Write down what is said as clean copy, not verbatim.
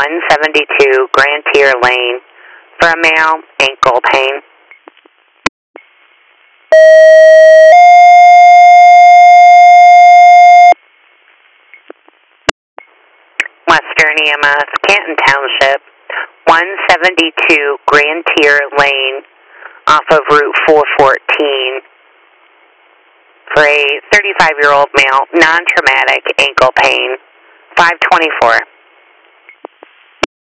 172 Grand Tier Lane for a male, ankle pain. Western EMS, Canton Township, 172 Grand Tier Lane off of Route 414 for a 35-year-old male, non-traumatic ankle pain, 524.